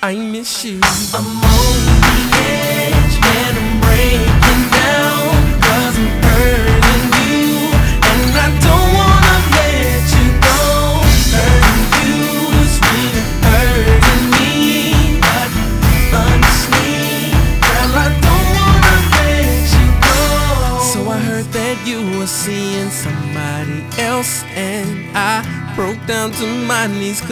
I miss you. I'm on the edge and I'm breaking down, 'cause I'm hurting you, and I don't wanna let you go. Hurting you is really hurting me, but honestly, girl, I don't wanna let you go. So I heard that you were seeing somebody else, and I broke down to my knees.